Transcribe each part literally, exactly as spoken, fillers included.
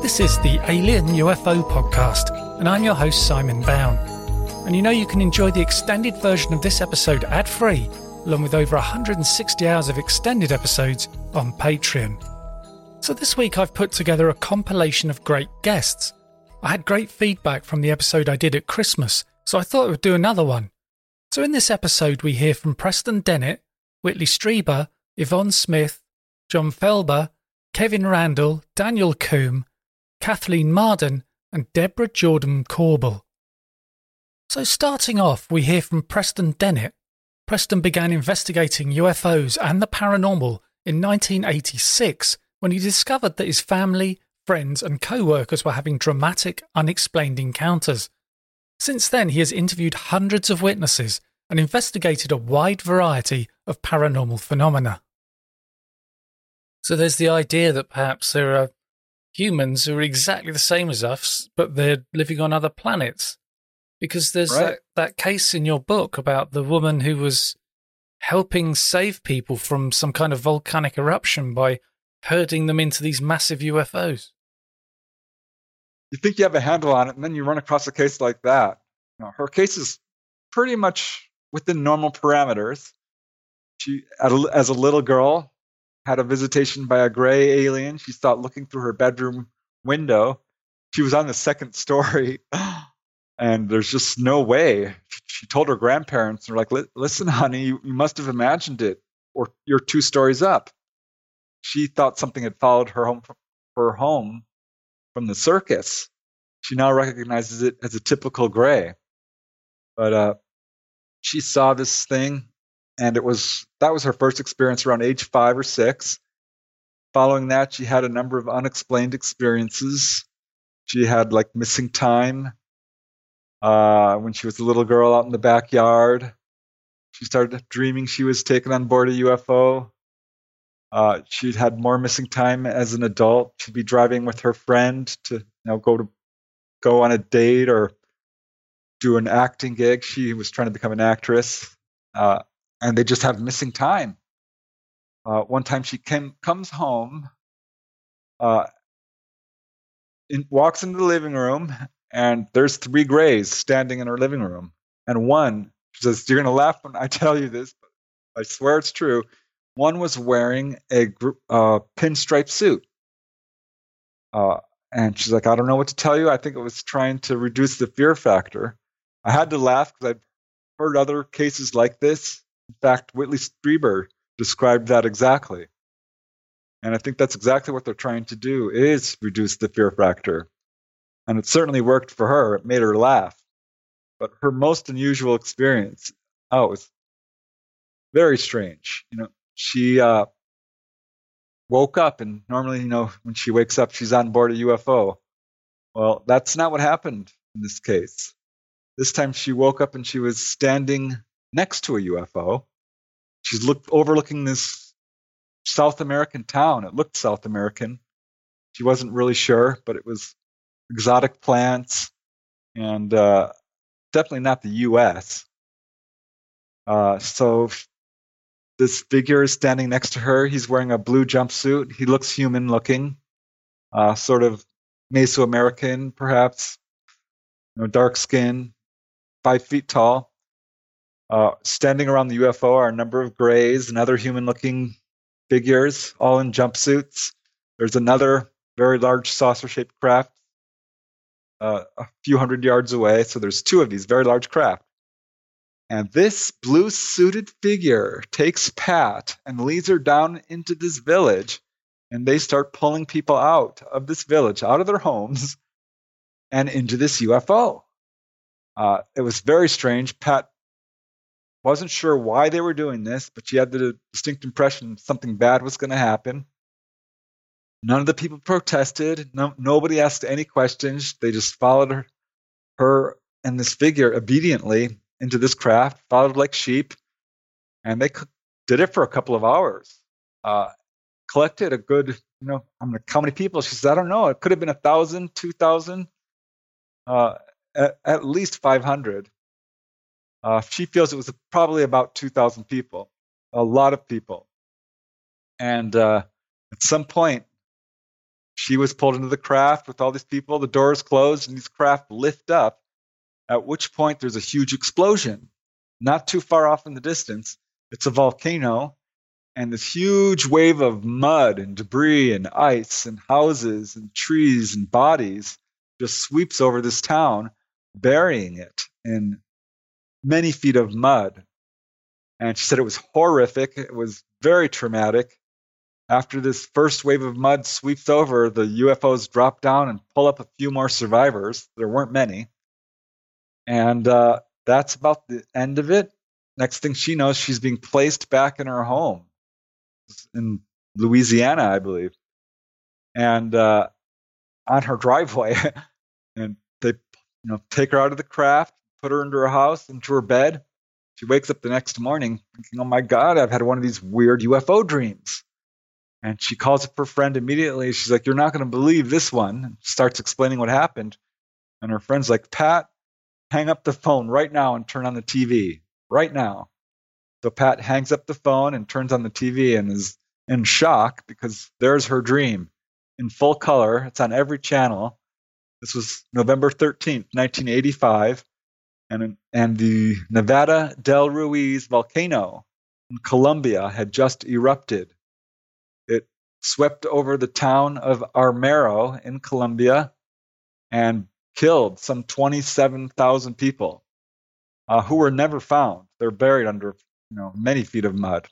This is the Alien U F O Podcast, and I'm your host, Simon Bown. And you know you can enjoy the extended version of this episode ad-free, along with over one hundred sixty hours of extended episodes on Patreon. So this week I've put together a compilation of great guests. I had great feedback from the episode I did at Christmas, so I thought I would do another one. So in this episode we hear from Preston Dennett, Whitley Strieber, Yvonne Smith, John Felber, Kevin Randall, Daniel Coombe, Kathleen Marden, and Deborah Jordan Corbell. So starting off, we hear from Preston Dennett. Preston began investigating U F Os and the paranormal in nineteen eighty-six when he discovered that his family, friends and co-workers were having dramatic, unexplained encounters. Since then, he has interviewed hundreds of witnesses and investigated a wide variety of paranormal phenomena. So there's the idea that perhaps there are humans who are exactly the same as us, but they're living on other planets. Because there's right. that, that case in your book about the woman who was helping save people from some kind of volcanic eruption by herding them into these massive U F Os. You think you have a handle on it, and then you run across a case like that. You know, her case is pretty much within normal parameters. She, as a little girl, had a visitation by a gray alien. She saw it looking through her bedroom window. She was on the second story, and there's just no way. She told her grandparents, they're like, listen, honey, you, you must have imagined it, or you're two stories up. She thought something had followed her home, her home from the circus. She now recognizes it as a typical gray. But uh, she saw this thing, and it was that was her first experience around age five or six. Following that, she had a number of unexplained experiences. She had like missing time uh, when she was a little girl out in the backyard. She started dreaming she was taken on board a U F O. Uh, she'd had more missing time as an adult. She'd be driving with her friend to you know go to go on a date or do an acting gig. She was trying to become an actress. Uh, And they just have missing time. Uh, one time she came, comes home, uh, in, walks into the living room, and there's three grays standing in her living room. And one, she says, you're going to laugh when I tell you this, but I swear it's true. One was wearing a uh, pinstripe suit. Uh, and she's like, I don't know what to tell you. I think it was trying to reduce the fear factor. I had to laugh because I've heard other cases like this. In fact, Whitley Strieber described that exactly. And I think that's exactly what they're trying to do, is reduce the fear factor. And it certainly worked for her. It made her laugh. But her most unusual experience, oh, it was very strange. You know, she uh, woke up, and normally, you know, when she wakes up, she's on board a U F O. Well, that's not what happened in this case. This time she woke up and she was standing next to a U F O. She's looked, overlooking this South American town. It looked South American. She wasn't really sure, but it was exotic plants and uh, definitely not the U S. Uh, so this figure is standing next to her. He's wearing a blue jumpsuit. He looks human looking, uh, sort of Mesoamerican, perhaps, you know, dark skin, five feet tall. Uh, standing around the U F O are a number of grays and other human-looking figures, all in jumpsuits. There's another very large saucer-shaped craft uh, a few hundred yards away. So there's two of these very large craft. And this blue-suited figure takes Pat and leads her down into this village, and they start pulling people out of this village, out of their homes, and into this U F O. Uh, it was very strange. Pat wasn't sure why they were doing this, but she had the distinct impression something bad was going to happen. None of the people protested. No, nobody asked any questions. They just followed her, her and this figure obediently into this craft, followed like sheep, and they did it for a couple of hours. Uh, collected a good, you know, I'm like, how many people? She says, I don't know. It could have been a thousand, two thousand, uh, at, at least five hundred. Uh, she feels it was probably about two thousand people, a lot of people. And uh, at some point, she was pulled into the craft with all these people. The doors closed and these craft lift up, at which point there's a huge explosion. Not too far off in the distance, it's a volcano, and this huge wave of mud and debris and ice and houses and trees and bodies just sweeps over this town, burying it in many feet of mud. And she said it was horrific. It was very traumatic. After this first wave of mud sweeps over, the U F Os drop down and pull up a few more survivors. There weren't many. And uh, that's about the end of it. Next thing she knows, she's being placed back in her home in Louisiana, I believe. And uh, on her driveway. And they you know, take her out of the craft, put her into her house, into her bed. She wakes up the next morning thinking, oh my God, I've had one of these weird U F O dreams. And she calls up her friend immediately. She's like, you're not going to believe this one. And starts explaining what happened. And her friend's like, Pat, hang up the phone right now and turn on the T V. Right now. So Pat hangs up the phone and turns on the T V and is in shock because there's her dream in full color. It's on every channel. This was November thirteenth, nineteen eighty-five. And, and the Nevada del Ruiz volcano in Colombia had just erupted. It swept over the town of Armero in Colombia and killed some twenty-seven thousand people uh, who were never found. They're buried under you know, many feet of mud.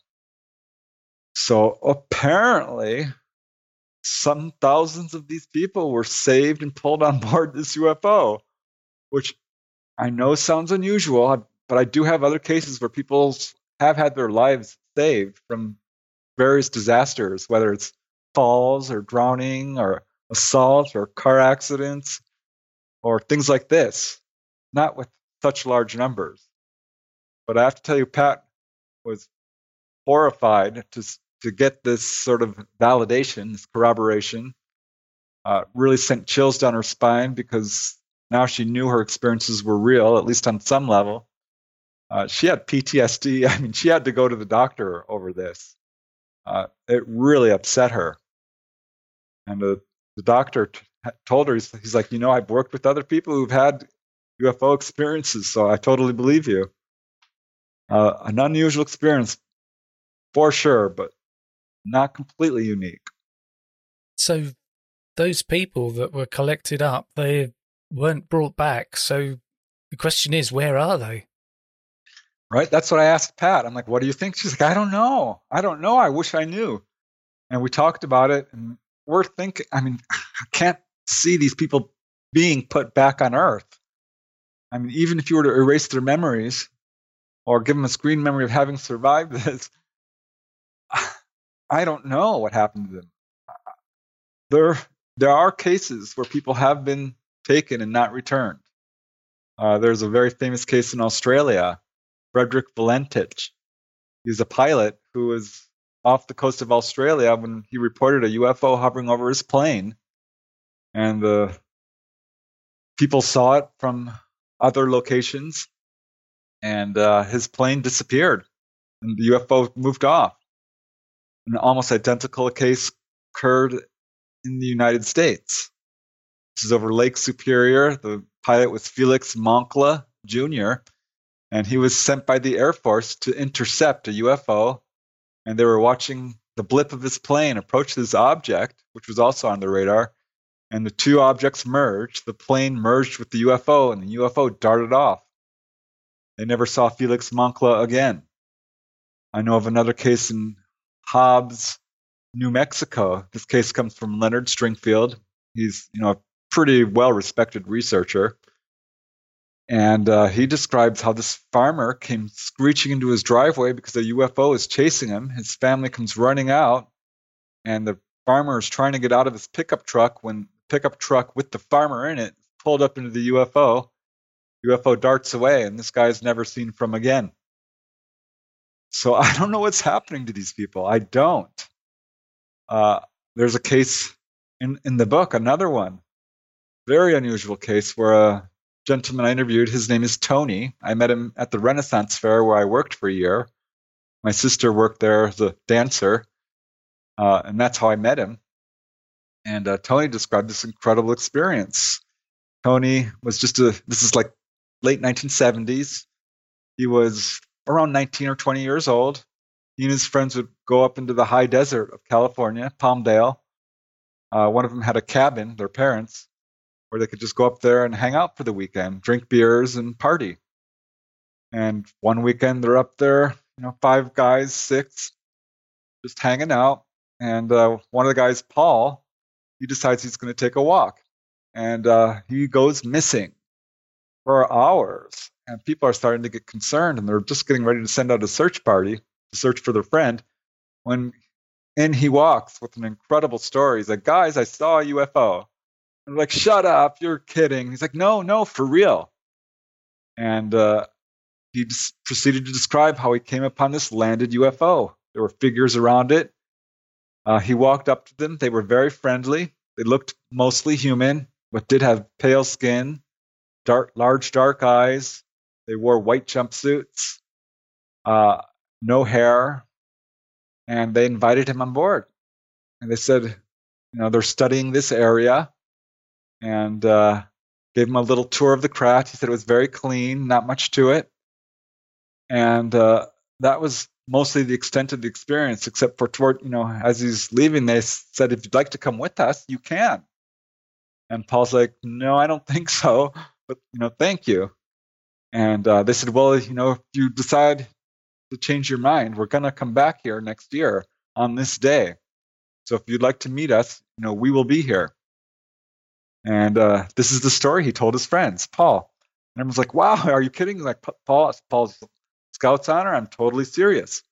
So apparently, some thousands of these people were saved and pulled on board this U F O, which I know sounds unusual, but I do have other cases where people have had their lives saved from various disasters, whether it's falls or drowning or assault or car accidents or things like this, not with such large numbers. But I have to tell you, Pat was horrified to, to get this sort of validation, this corroboration. Uh, really sent chills down her spine because now she knew her experiences were real, at least on some level. Uh, she had P T S D. I mean, she had to go to the doctor over this. Uh, it really upset her. And the, the doctor t- told her, he's, he's like, you know, I've worked with other people who've had U F O experiences, so I totally believe you. Uh, an unusual experience for sure, but not completely unique. So those people that were collected up, they weren't brought back. So the question is, where are they? Right? That's what I asked Pat. I'm like, what do you think? She's like, I don't know. I don't know. I wish I knew. And we talked about it, and we're thinking, I mean, I can't see these people being put back on Earth. I mean, even if you were to erase their memories or give them a screen memory of having survived this, I don't know what happened to them. There, there are cases where people have been taken and not returned. Uh, there's a very famous case in Australia, Frederick Valentich. He's a pilot who was off the coast of Australia when he reported a U F O hovering over his plane. And the people saw it from other locations, and uh, his plane disappeared, and the U F O moved off. An almost identical case occurred in the United States. This is over Lake Superior. The pilot was Felix Moncla Junior, and he was sent by the Air Force to intercept a U F O, and they were watching the blip of his plane approach this object, which was also on the radar, and the two objects merged. The plane merged with the U F O, and the U F O darted off. They never saw Felix Moncla again. I know of another case in Hobbs, New Mexico. This case comes from Leonard Stringfield. He's, you know, a pretty well-respected researcher. And uh, he describes how this farmer came screeching into his driveway because a U F O is chasing him. His family comes running out, and the farmer is trying to get out of his pickup truck when the pickup truck with the farmer in it pulled up into the U F O. U F O darts away, and this guy is never seen from again. So I don't know what's happening to these people. I don't. Uh, there's a case in, in the book, another one, very unusual case where a gentleman I interviewed, his name is Tony. I met him at the Renaissance Fair where I worked for a year. My sister worked there as a dancer, uh, and that's how I met him. And uh, Tony described this incredible experience. Tony was just a, this is like late nineteen seventies. He was around nineteen or twenty years old. He and his friends would go up into the high desert of California, Palmdale. Uh, one of them had a cabin, their parents, where they could just go up there and hang out for the weekend, drink beers and party. And one weekend they're up there, you know, five guys, six, just hanging out. And uh, one of the guys, Paul, he decides he's going to take a walk. And uh, he goes missing for hours. And people are starting to get concerned, and they're just getting ready to send out a search party to search for their friend. When in he walks with an incredible story. He's like, guys, I saw a U F O. I'm like, shut up, you're kidding. He's like, no, no, for real. And uh, he just proceeded to describe how he came upon this landed U F O. There were figures around it. Uh, he walked up to them. They were very friendly. They looked mostly human, but did have pale skin, dark, large dark eyes. They wore white jumpsuits, uh, no hair, and they invited him on board. And they said, you know, they're studying this area, and uh, gave him a little tour of the craft. He said it was very clean, not much to it. And uh, that was mostly the extent of the experience, except for toward, you know, as he's leaving, they said, if you'd like to come with us, you can. And Paul's like, no, I don't think so, but, you know, thank you. And uh, they said, well, you know, if you decide to change your mind, we're going to come back here next year on this day. So if you'd like to meet us, you know, we will be here. And uh, this is the story he told his friends, Paul. And everyone's like, wow, are you kidding? Like, Paul, Paul's Scout's honor? I'm totally serious.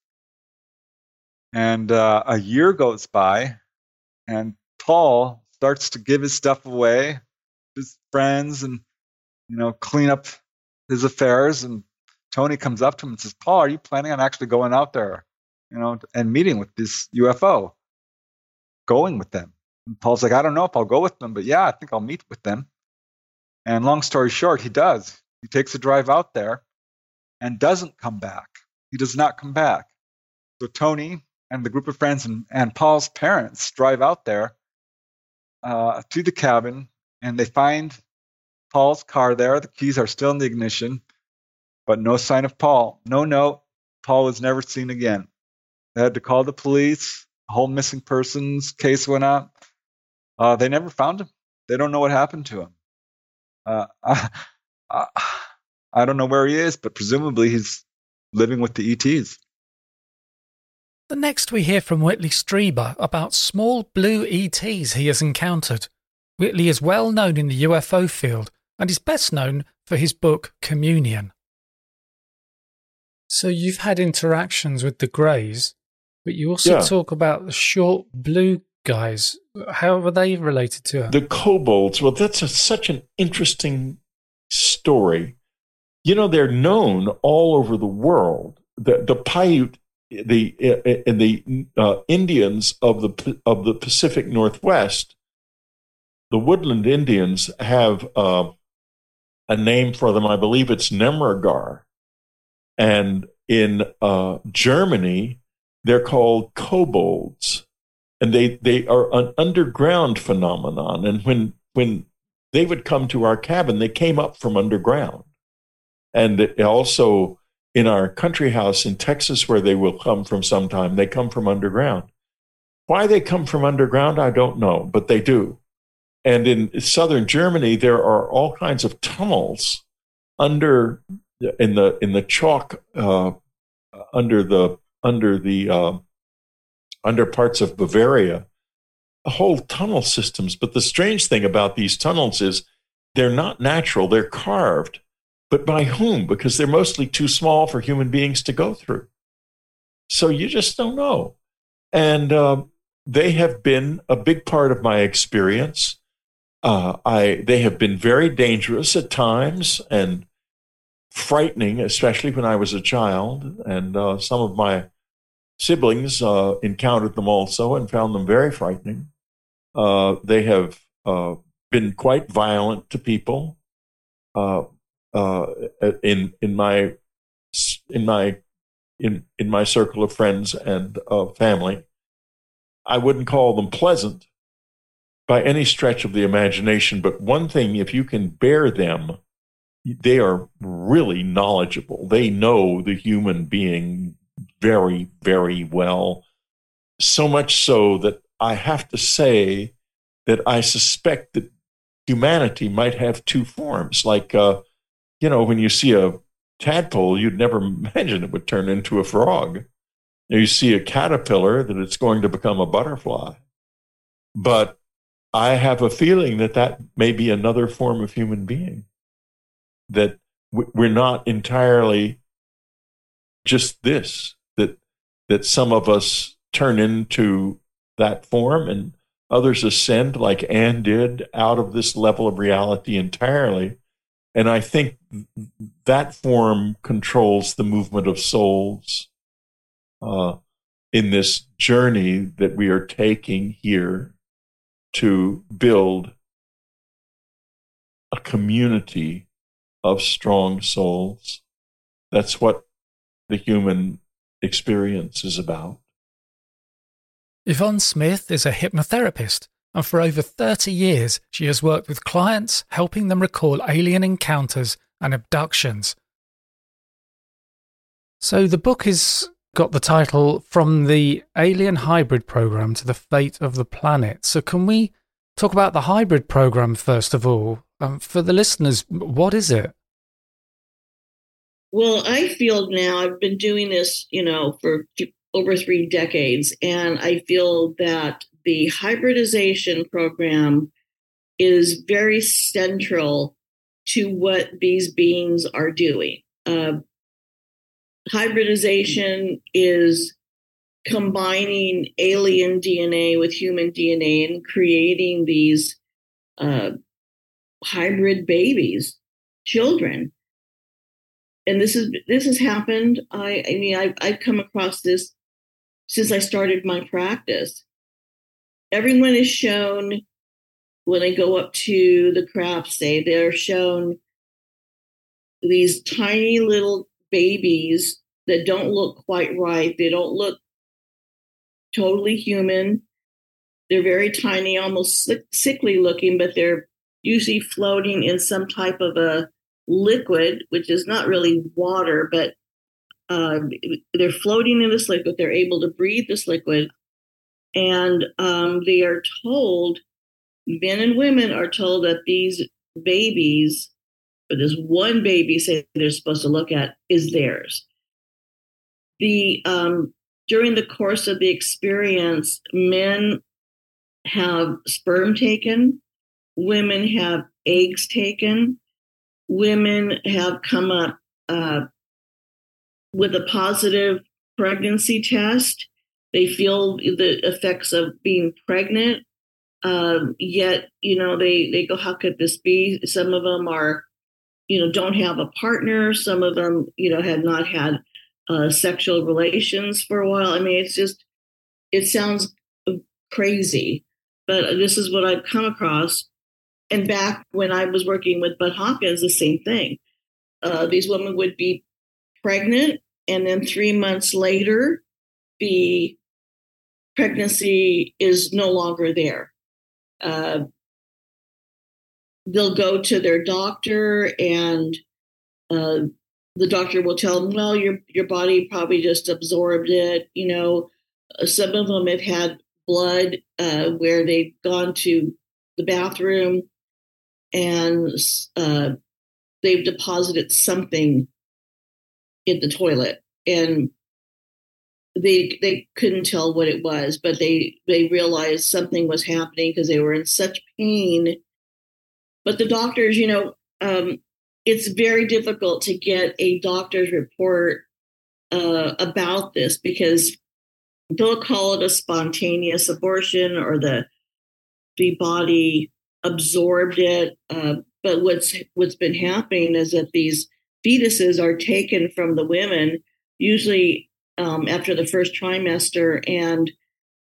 And uh, a year goes by, and Paul starts to give his stuff away, his friends, and, you know, clean up his affairs. And Tony comes up to him and says, Paul, are you planning on actually going out there, you know, and meeting with this U F O, going with them? And Paul's like, I don't know if I'll go with them, but yeah, I think I'll meet with them. And long story short, he does. He takes a drive out there and doesn't come back. He does not come back. So Tony and the group of friends and, and Paul's parents drive out there uh, to the cabin, and they find Paul's car there. The keys are still in the ignition, but no sign of Paul. No note. Paul was never seen again. They had to call the police. A whole missing persons case went up. Uh, they never found him. They don't know what happened to him. Uh, I, I, I don't know where he is, but presumably he's living with the E Ts. The next we hear from Whitley Strieber about small blue E Ts he has encountered. Whitley is well known in the U F O field and is best known for his book Communion. So you've had interactions with the Greys, but you also yeah. talk about the short blue guys. How are they related to him? The kobolds. Well, that's a, such an interesting story. You know, they're known all over the world. The the Paiute, the and the uh, Indians of the of the Pacific Northwest, the Woodland Indians have uh, a name for them. I believe it's Nemragar, and in uh, Germany, they're called kobolds. And they, they are an underground phenomenon. And when when they would come to our cabin, they came up from underground. And also in our country house in Texas, where they will come from sometime, they come from underground. Why they come from underground, I don't know, but they do. And in southern Germany, there are all kinds of tunnels under in the in the chalk uh, under the under the uh, under parts of Bavaria, whole tunnel systems. But the strange thing about these tunnels is they're not natural, they're carved. But by whom? Because they're mostly too small for human beings to go through. So you just don't know. And uh, they have been a big part of my experience. Uh, I they have been very dangerous at times and frightening, especially when I was a child. And uh, some of my siblings uh, encountered them also and found them very frightening. Uh, they have uh, been quite violent to people. Uh, uh, in in my in my in in my circle of friends and uh, family, I wouldn't call them pleasant, by any stretch of the imagination. But one thing, if you can bear them, they are really knowledgeable. They know the human being very, very well. So much so that I have to say that I suspect that humanity might have two forms. Like, uh, you know, when you see a tadpole, you'd never imagine it would turn into a frog. You see a caterpillar, that it's going to become a butterfly. But I have a feeling that that may be another form of human being, that we're not entirely just this, that that some of us turn into that form and others ascend, like Anne did, out of this level of reality entirely. And I think that form controls the movement of souls uh, in this journey that we are taking here to build a community of strong souls. That's what the human experience is about. Yvonne Smith is a hypnotherapist, and for over thirty years she has worked with clients, helping them recall alien encounters and abductions. So the book has got the title From the Alien Hybrid Program to the Fate of the Planet. So can we talk about the hybrid program first of all? Um, for the listeners, what is it? Well, I feel now I've been doing this, you know, for over three decades, and I feel that the hybridization program is very central to what these beings are doing. Uh, hybridization is combining alien D N A with human D N A and creating these uh, hybrid babies, children. And this is this has happened. I, I mean, I've, I've come across this since I started my practice. Everyone is shown, when they go up to the craft say, they're shown these tiny little babies that don't look quite right. They don't look totally human. They're very tiny, almost sickly looking, but they're usually floating in some type of a liquid, which is not really water, but uh, they're floating in this liquid. They're able to breathe this liquid. And um, they are told, men and women are told that these babies, or this one baby say they're supposed to look at, is theirs. The um, during the course of the experience, men have sperm taken, women have eggs taken, women have come up uh, with a positive pregnancy test. They feel the effects of being pregnant, um, yet, you know, they, they go, how could this be? Some of them are, you know, don't have a partner. Some of them, you know, have not had uh, sexual relations for a while. I mean, it's just, it sounds crazy, but this is what I've come across. And back when I was working with Bud Hopkins, the same thing. Uh, these women would be pregnant, and then three months later, the pregnancy is no longer there. Uh, they'll go to their doctor, and uh, the doctor will tell them, well, your your body probably just absorbed it. You know, some of them have had blood uh, where they've gone to the bathroom and uh, they've deposited something in the toilet, and they they couldn't tell what it was, but they they realized something was happening because they were in such pain. But the doctors, you know, um, it's very difficult to get a doctor's report uh, about this, because they'll call it a spontaneous abortion, or the the body absorbed it. Uh, but what's what's been happening is that these fetuses are taken from the women, usually um, after the first trimester, and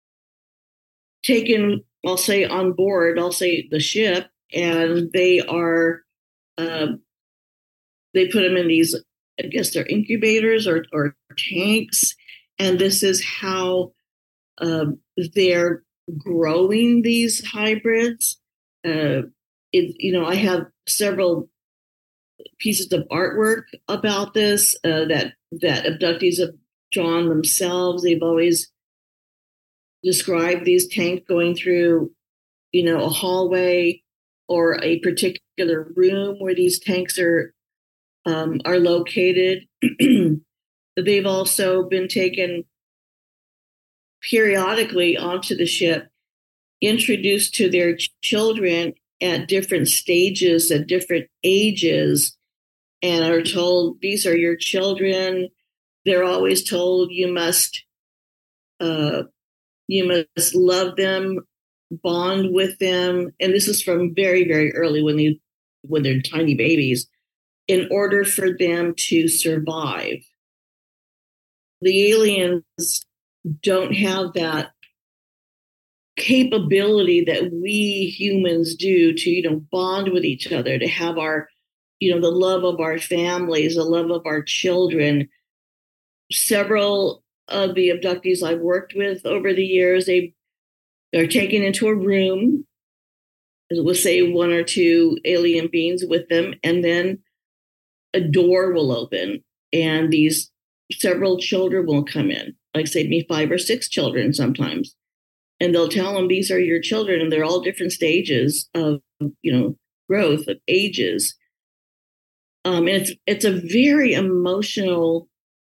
taken, I'll say, on board, I'll say the ship, and they are, uh, they put them in these, I guess they're incubators or, or tanks, and this is how uh, they're growing these hybrids. Uh, it, you know, I have several pieces of artwork about this uh, that that abductees have drawn themselves. They've always described these tanks going through, you know, a hallway or a particular room where these tanks are um, are located. They've also been taken periodically onto the ship, introduced to their ch- children at different stages, at different ages, and are told, these are your children. They're always told you must uh, you must love them, bond with them. And this is from very, very early when they when they're tiny babies, in order for them to survive. The aliens don't have that capability that we humans do to, you know, bond with each other, to have our, you know, the love of our families, the love of our children. Several of the abductees I've worked with over the years, they are taken into a room, let's say one or two alien beings with them, and then a door will open and these several children will come in, like say me five or six children sometimes. And they'll tell them, these are your children. And they're all different stages of, you know, growth, of ages. Um, and it's, it's a very emotional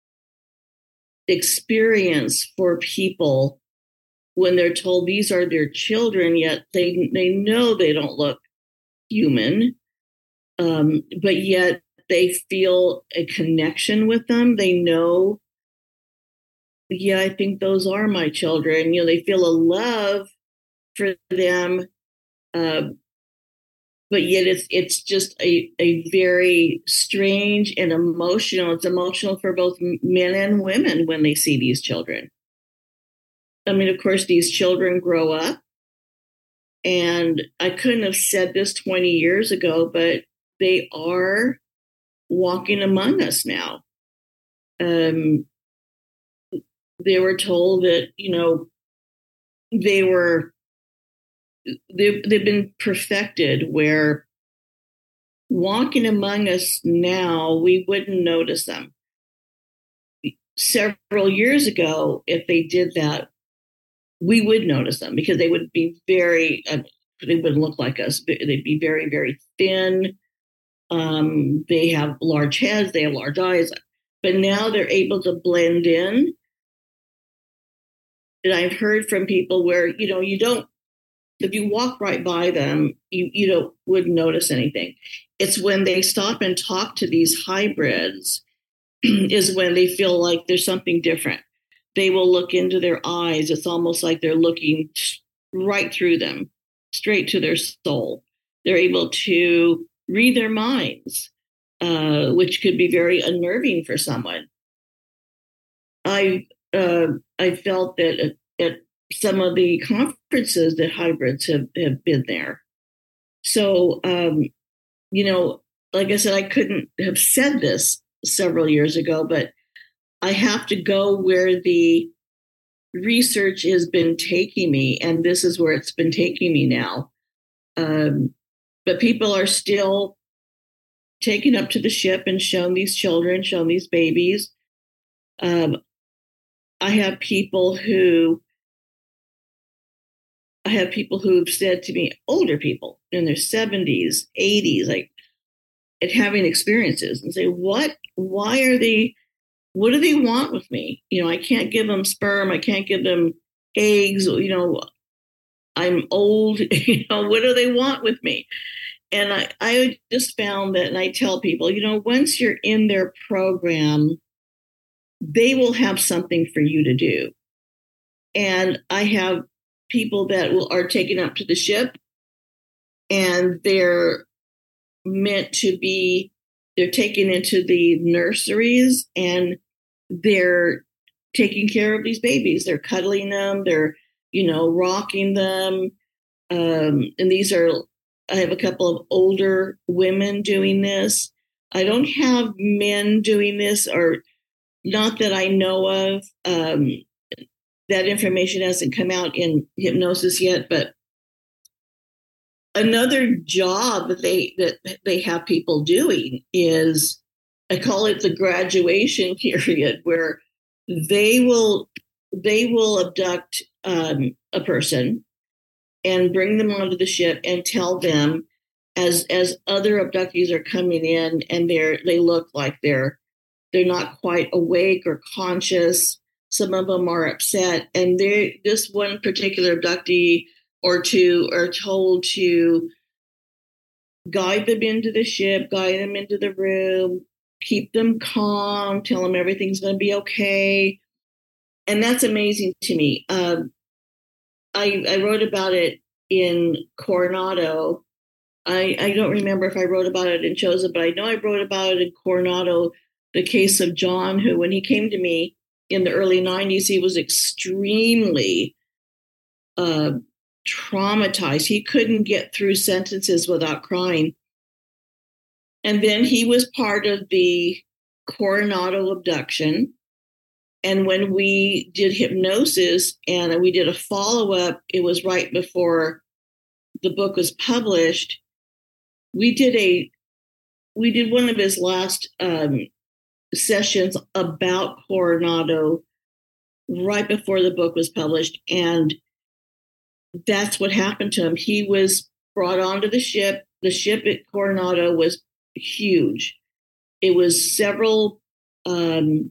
experience for people when they're told these are their children, yet they, they know they don't look human. Um, but yet they feel a connection with them. They know, yeah, I think those are my children. You know, they feel a love for them, uh, but yet it's it's just a, a very strange and emotional. It's emotional for both men and women when they see these children. I mean, of course, these children grow up, and I couldn't have said this twenty years ago, but they are walking among us now. Um, they were told that, you know, they were, they've, they've been perfected where walking among us now, we wouldn't notice them. Several years ago, if they did that, we would notice them because they would be very, uh, they wouldn't look like us. They'd be very, very thin. Um, they have large heads, they have large eyes, but now they're able to blend in. And I've heard from people where, you know, you don't, if you walk right by them, you, you don't, wouldn't notice anything. It's when they stop and talk to these hybrids is when they feel like there's something different. They will look into their eyes. It's almost like they're looking right through them, straight to their soul. They're able to read their minds, uh, which could be very unnerving for someone. I uh, I felt that at, at some of the conferences that hybrids have, have been there. So, um, you know, like I said, I couldn't have said this several years ago, but I have to go where the research has been taking me, and this is where it's been taking me now. Um, but people are still taken up to the ship and shown these children, shown these babies. Um, I have people who, I have people who've said to me, older people in their seventies, eighties, like, and having experiences, and say, what, why are they, what do they want with me? You know, I can't give them sperm. I can't give them eggs. You know, I'm old. You know, what do they want with me? And I, I just found that, and I tell people, you know, once you're in their program, they will have something for you to do. And I have people that will, are taken up to the ship, and they're meant to be, they're taken into the nurseries, and they're taking care of these babies. They're cuddling them. They're, you know, rocking them. Um, and these are, I have a couple of older women doing this. I don't have men doing this, or not that I know of. Um, that information hasn't come out in hypnosis yet, but another job that they that they have people doing is, I call it the graduation period, where they will they will abduct um, a person and bring them onto the ship and tell them, as as other abductees are coming in and they're they look like they're they're not quite awake or conscious. Some of them are upset, and they this one particular abductee or two are told to guide them into the ship, guide them into the room, keep them calm, tell them everything's going to be okay. And that's amazing to me. Um, I, I wrote about it in Coronado. I, I don't remember if I wrote about it in Chosen, but I know I wrote about it in Coronado, the case of John, who, when he came to me in the early nineties, he was extremely uh, traumatized. He couldn't get through sentences without crying. And then he was part of the Coronado abduction. And when we did hypnosis and we did a follow-up, it was right before the book was published. We did a, we did one of his last um, sessions about Coronado right before the book was published. And that's what happened to him. He was brought onto the ship. The ship at Coronado was huge. It was several um,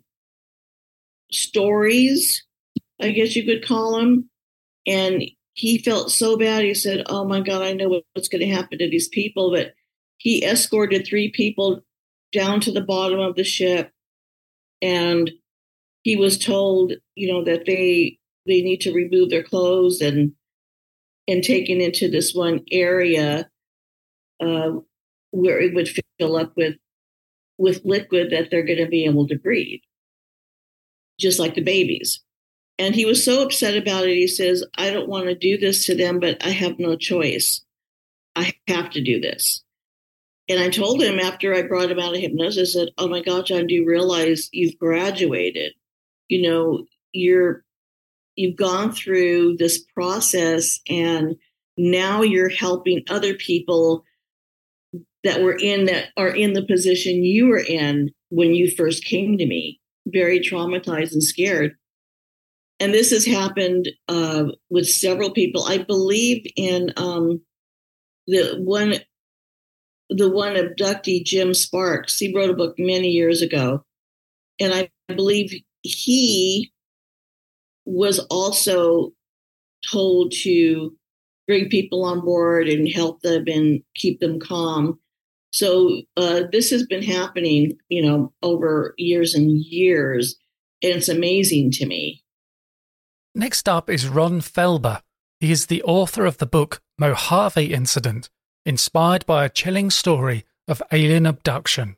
stories, I guess you could call them. And he felt so bad. He said, oh my God, I know what's going to happen to these people. But he escorted three people down to the bottom of the ship. And he was told, you know, that they they need to remove their clothes and and taken into this one area uh, where it would fill up with with liquid that they're going to be able to breathe, just like the babies. And he was so upset about it. He says, I don't want to do this to them, but I have no choice. I have to do this. And I told him after I brought him out of hypnosis, I said, oh my God, John, do you realize you've graduated? You know, you're, you've gone through this process and now you're helping other people that were in that are in the position you were in when you first came to me, very traumatized and scared. And this has happened uh, with several people. I believe in um, the one, the one abductee, Jim Sparks. He wrote a book many years ago, and I believe he was also told to bring people on board and help them and keep them calm. So uh, this has been happening, you know, over years and years, and it's amazing to me. Next up is Ron Felber. He is the author of the book Mojave Incident, inspired by a chilling story of alien abduction.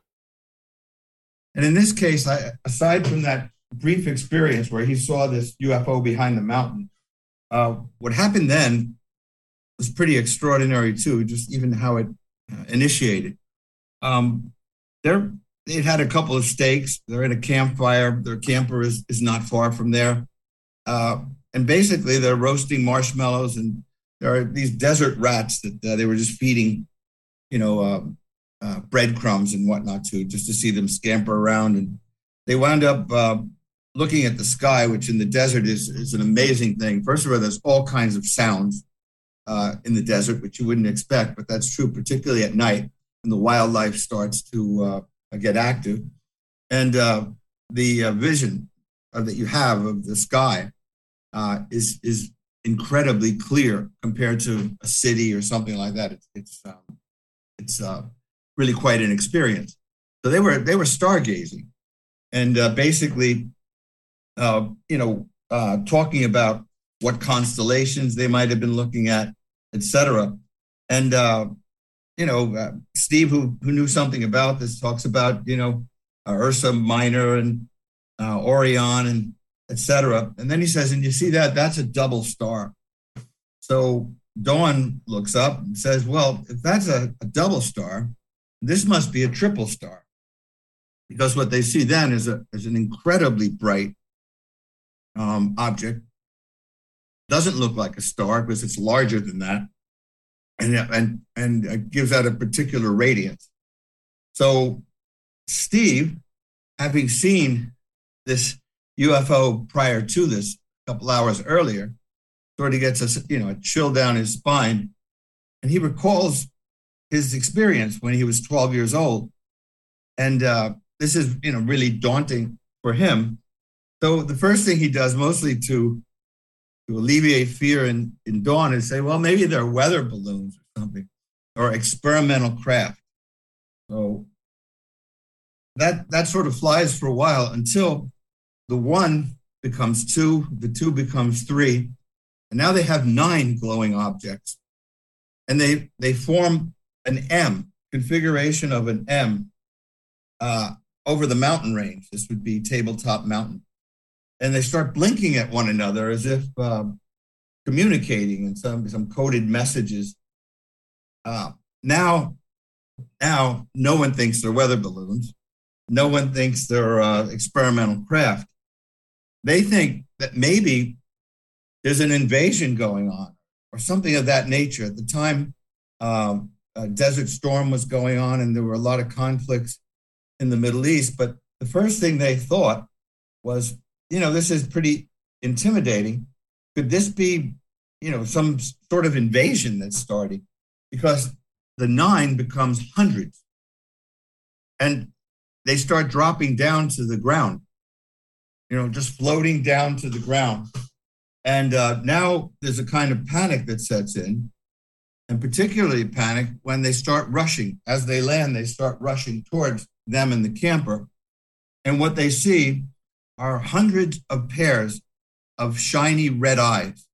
And in this case, I, aside from that brief experience where he saw this U F O behind the mountain, uh, what happened then was pretty extraordinary too, just even how it uh, initiated. Um, they're, they'd had a couple of steaks. They're at a campfire. Their camper is, is not far from there. Uh, and basically they're roasting marshmallows, and there are these desert rats that uh, they were just feeding, you know, uh, uh, breadcrumbs and whatnot to, just to see them scamper around. And they wound up uh, looking at the sky, which in the desert is, is an amazing thing. First of all, there's all kinds of sounds uh, in the desert, which you wouldn't expect, but that's true, particularly at night when the wildlife starts to uh, get active. And uh, the uh, vision uh, that you have of the sky uh, is is incredibly clear compared to a city or something like that. It's it's um, it's uh, really quite an experience. So they were they were stargazing, and uh, basically, uh, you know, uh, talking about what constellations they might have been looking at, et cetera. And uh, you know, uh, Steve, who who knew something about this, talks about you know uh, Ursa Minor and uh, Orion and et cetera. And then he says, and you see that, that's a double star. So Dawn looks up and says, well, if that's a, a double star, this must be a triple star. Because what they see then is, a, is an incredibly bright um, object doesn't look like a star because it's larger than that, and and and gives out a particular radiance. So Steve, having seen this U F O prior to this, a couple hours earlier, sort of gets a you know a chill down his spine, and he recalls his experience when he was twelve years old, and uh, this is you know really daunting for him. So the first thing he does, mostly to to alleviate fear in, in Dawn, is say, well, maybe they're weather balloons or something, or experimental craft. So that that sort of flies for a while until the one becomes two, the two becomes three, and now they have nine glowing objects, and they they form an M, configuration of an M uh, over the mountain range. This would be Tabletop Mountain. And they start blinking at one another as if um, communicating in some, some coded messages. Uh, now, now, no one thinks they're weather balloons. No one thinks they're uh, experimental craft. They think that maybe there's an invasion going on or something of that nature. At the time, um, a Desert Storm was going on and there were a lot of conflicts in the Middle East. But the first thing they thought was, you know, this is pretty intimidating. Could this be, you know, some sort of invasion that's starting? Because the nine becomes hundreds. And they start dropping down to the ground, you know, just floating down to the ground. And uh, now there's a kind of panic that sets in, and particularly panic when they start rushing. As they land, they start rushing towards them and the camper. And what they see are hundreds of pairs of shiny red eyes,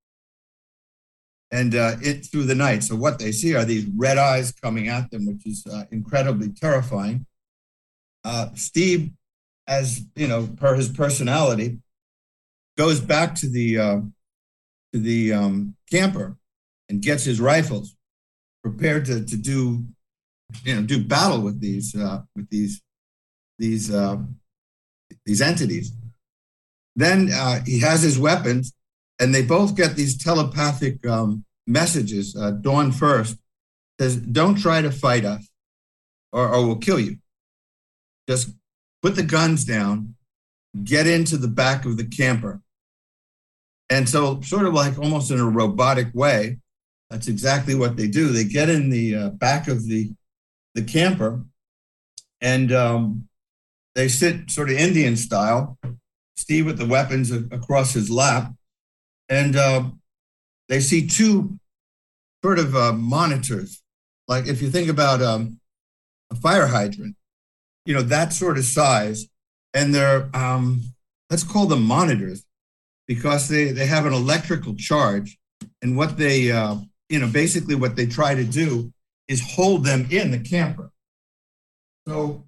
and uh, it through the night. So what they see are these red eyes coming at them, which is uh, incredibly terrifying. Uh, Steve, as you know, per his personality, goes back to the uh, to the um, camper and gets his rifles, prepared to to do you know do battle with these uh, with these these uh, these entities. Then uh, he has his weapons, and they both get these telepathic um, messages. Uh, Dawn first says, "Don't try to fight us, or, or we'll kill you. Just put the guns down, get into the back of the camper." And so, sort of like almost in a robotic way, that's exactly what they do. They get in the uh, back of the the camper, and um, they sit sort of Indian style. Steve with the weapons across his lap, and uh, they see two sort of uh, monitors. Like if you think about um, a fire hydrant, you know, that sort of size, and they're, um, let's call them monitors, because they, they have an electrical charge, and what they, uh, you know, basically what they try to do is hold them in the camper. So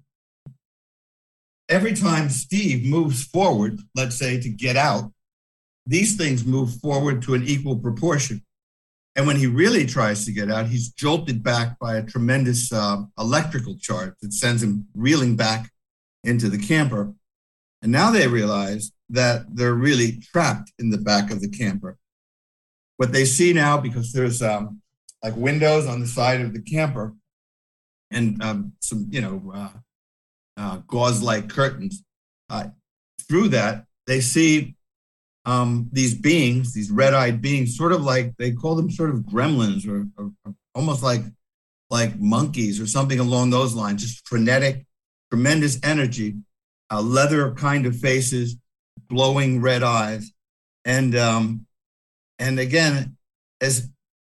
every time Steve moves forward, let's say to get out, these things move forward to an equal proportion. And when he really tries to get out, he's jolted back by a tremendous uh, electrical charge that sends him reeling back into the camper. And now they realize that they're really trapped in the back of the camper. What they see now, because there's um, like windows on the side of the camper and um, some, you know, uh, Uh, gauze-like curtains. Uh, through that, they see um, these beings, these red-eyed beings, sort of like, they call them sort of gremlins or, or, or almost like, like monkeys or something along those lines, just frenetic, tremendous energy, uh, leather kind of faces, glowing red eyes. And, um, and again, as,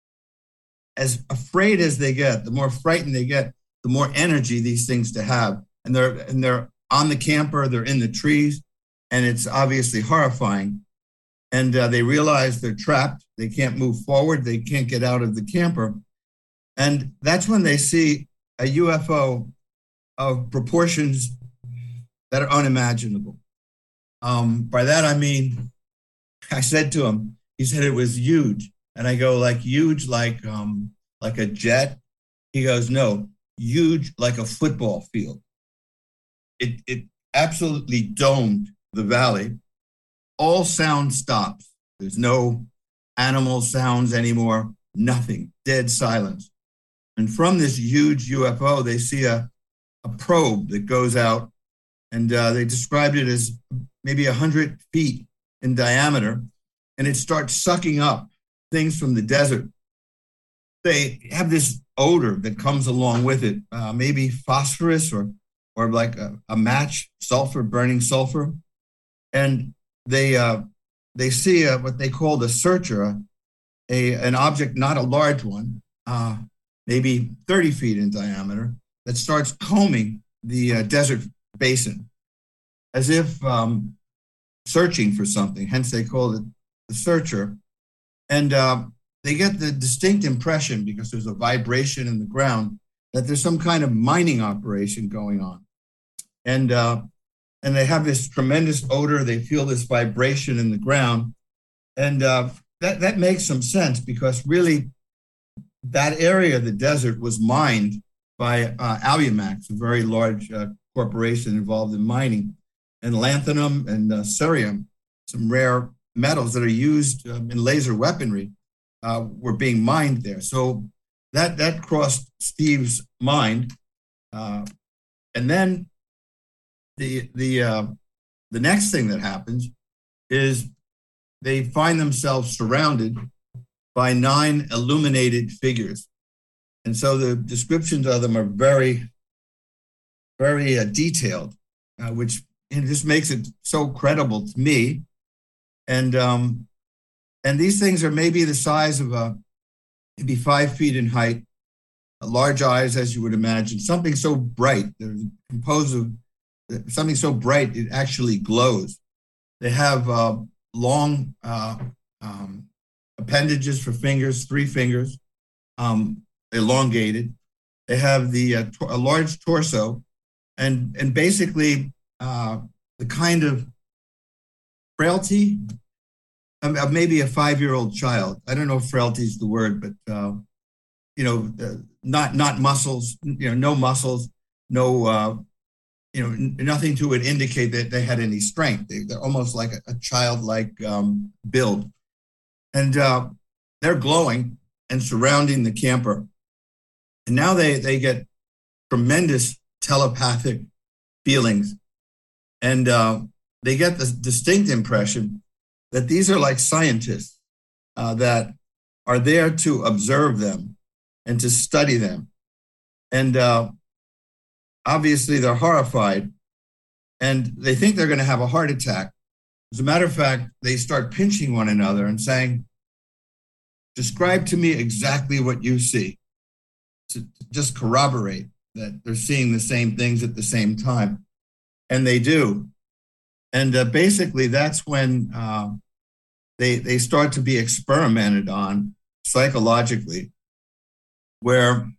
as afraid as they get, the more frightened they get, the more energy these things to have. And they're and they're on the camper, they're in the trees, and it's obviously horrifying. And uh, they realize they're trapped. They can't move forward. They can't get out of the camper. And that's when they see a U F O of proportions that are unimaginable. Um, by that, I mean, I said to him, he said it was huge. And I go, like huge, like um, like a jet? He goes, no, huge, like a football field. It, it absolutely domed the valley. All sound stops. There's no animal sounds anymore, nothing, dead silence. And from this huge U F O, they see a, a probe that goes out, and uh, they described it as maybe one hundred feet in diameter, and it starts sucking up things from the desert. They have this odor that comes along with it, uh, maybe phosphorus or or like a, a match, sulfur, burning sulfur. And they uh, they see a, what they call the searcher, a, a an object, not a large one, uh, maybe thirty feet in diameter, that starts combing the uh, desert basin as if um, searching for something. Hence, they call it the searcher. And uh, they get the distinct impression, because there's a vibration in the ground, that there's some kind of mining operation going on. And uh, and they have this tremendous odor. They feel this vibration in the ground. And uh, that, that makes some sense, because really that area of the desert was mined by uh, Alumax, a very large uh, corporation involved in mining, and lanthanum and uh, cerium, some rare metals that are used um, in laser weaponry, uh, were being mined there. So that that crossed Steve's mind. Uh, and then the the uh, the next thing that happens is they find themselves surrounded by nine illuminated figures. And so the descriptions of them are very, very uh, detailed, uh, which it just makes it so credible to me. And um, and these things are maybe the size of a, maybe five feet in height, uh, large eyes, as you would imagine, something so bright. They're composed of something so bright it actually glows. They have uh, long uh, um, appendages for fingers, three fingers, um, elongated. They have the uh, to- a large torso, and and basically uh, the kind of frailty of, of maybe a five-year-old child. I don't know if frailty is the word, but uh, you know, uh, not not muscles. You know, no muscles, no. Uh, you know, n- nothing to would indicate that they had any strength. They, they're almost like a, a childlike um, build. And uh, they're glowing and surrounding the camper. And now they, they get tremendous telepathic feelings. And uh, they get this distinct impression that these are like scientists uh, that are there to observe them and to study them. And uh, obviously they're horrified, and they think they're going to have a heart attack. As a matter of fact, they start pinching one another and saying, describe to me exactly what you see, to just corroborate that they're seeing the same things at the same time. And they do. And uh, basically that's when uh, they, they start to be experimented on psychologically, where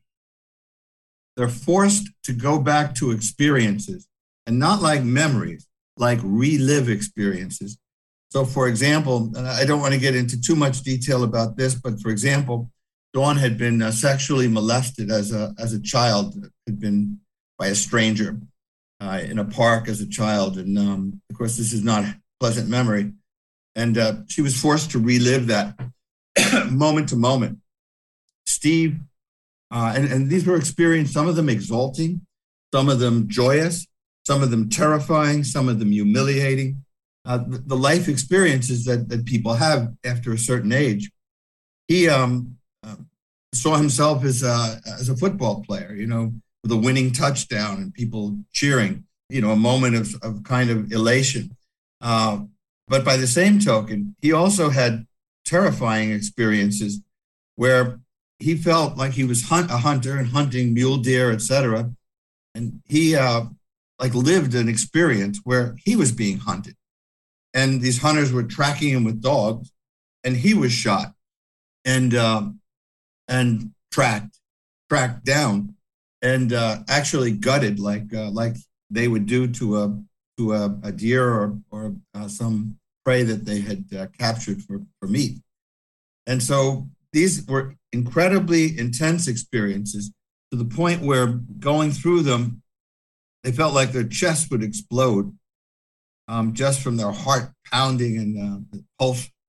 they're forced to go back to experiences, and not like memories, like relive experiences. So for example, and I don't want to get into too much detail about this, but for example, Dawn had been uh, sexually molested as a as a child, had been by a stranger uh, in a park as a child. And um, of course, this is not a pleasant memory. And uh, she was forced to relive that moment to moment. Steve, uh, and, and these were experienced, some of them exalting, some of them joyous, some of them terrifying, some of them humiliating. Uh, the, the life experiences that, that people have after a certain age. He um, uh, saw himself as a, as a football player, you know, with a winning touchdown and people cheering, you know, a moment of, of kind of elation. Uh, but by the same token, he also had terrifying experiences where he felt like he was hunt, a hunter and hunting mule deer, et cetera. And he uh, like lived an experience where he was being hunted. And these hunters were tracking him with dogs, and he was shot and um, and tracked, tracked down, and uh, actually gutted like uh, like they would do to a to a, a deer or or uh, some prey that they had uh, captured for, for meat. And so these were incredibly intense experiences, to the point where going through them, they felt like their chest would explode. Um, just from their heart pounding and uh, the pulse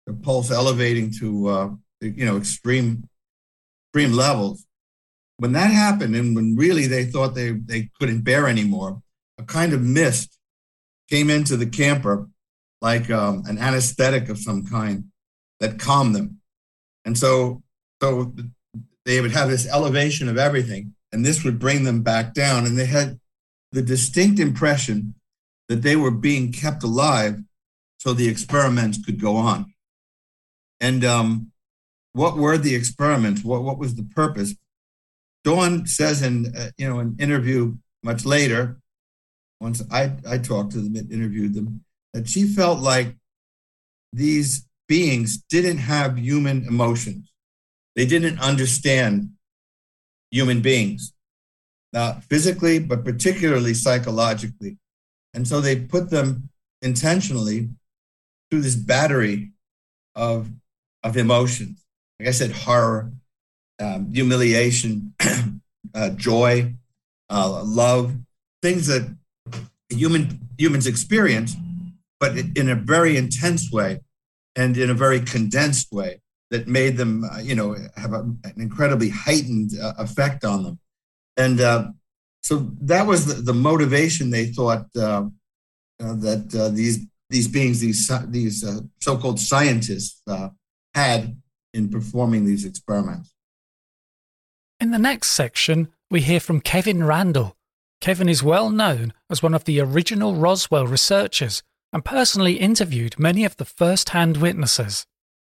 the pulse elevating to uh, you know extreme extreme levels. When that happened, and when really they thought they they couldn't bear anymore, a kind of mist came into the camper, like um, an anesthetic of some kind, that calmed them. And so, so they would have this elevation of everything, and this would bring them back down. And they had the distinct impression that they were being kept alive so the experiments could go on. And um, what were the experiments? What, what was the purpose? Dawn says in uh, you know an interview much later, once I, I talked to them and interviewed them, that she felt like these beings didn't have human emotions. They didn't understand human beings, not physically, but particularly psychologically. And so they put them intentionally through this battery of, of emotions. Like I said, horror, um, humiliation, uh, joy, uh, love, things that human humans experience, but in a very intense way and in a very condensed way that made them, uh, you know, have a, an incredibly heightened uh, effect on them. And uh, so that was the, the motivation they thought uh, uh, that uh, these these beings, these these uh, so-called scientists, uh, had in performing these experiments. In the next section, we hear from Kevin Randle. Kevin is well known as one of the original Roswell researchers and personally interviewed many of the first-hand witnesses.